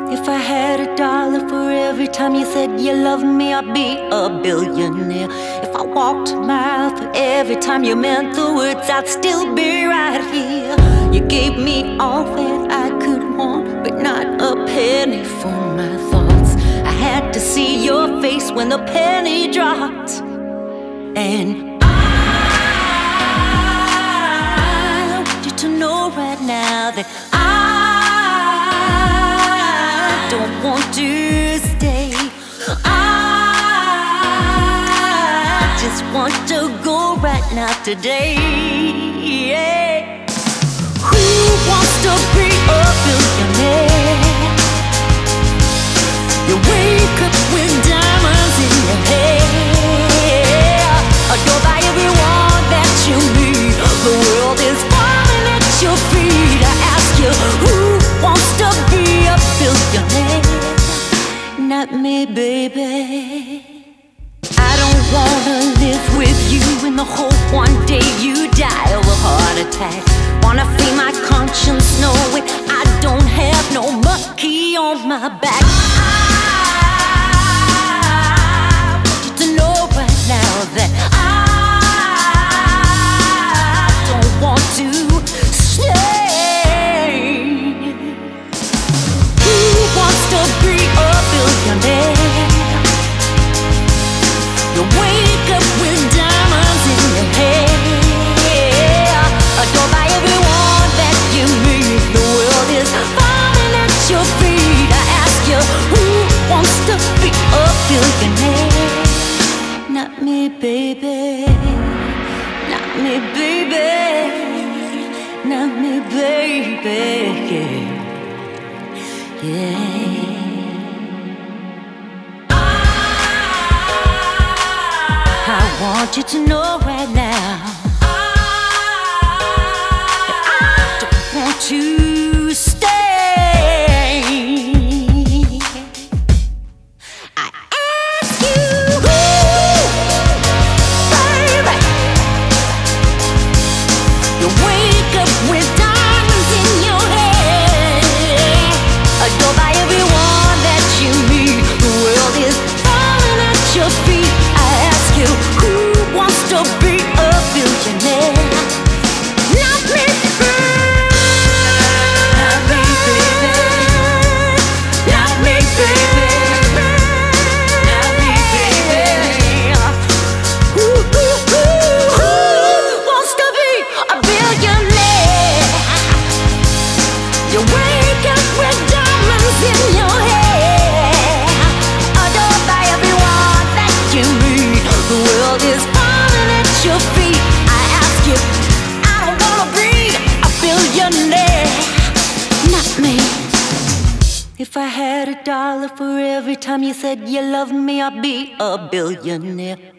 If I had $1 for every time you said you loved me, I'd be a billionaire. If I walked a mile for every time you meant the words, I'd still be right here. You gave me all that I could want, but not a penny for my thoughts. I had to see your face when the penny dropped. And I want you to know right now that I don't want to stay. I just want to go right now today. Yeah. Who wants to be a billionaire? You wake up with diamonds in your hair, adored by everyone that you meet. The world is falling at your feet. I ask you, who wants to be a billionaire? Not me, baby. I don't wanna live with you in the hope one day you die of a heart attack. Wanna free my conscience knowing I don't have no monkey on my back. I want you to know right now that I don't want to stay. Who wants to be a billionaire? You wake up with diamonds in your hair, adored by everyone that you meet. The world is falling at your feet. I ask you, who wants to be a billionaire? Not me, baby. Not me, baby. Not me, baby. Yeah. I want you to know right now that I don't want to stay. I ask you, baby, you wake up with diamonds in your hair, adored by everyone that you meet. The world is falling at your feet. I ask you, who wants to be a billionaire? Not me, not me, baby. Not me, baby. Not me, baby. Who wants to be a billionaire? You wake up with diamonds in your hair, adored by everyone that you meet. The world is falling at your feet. I ask you, I don't wanna be a billionaire. Not me. If I had $1 for every time you said you loved me, I'd be a billionaire.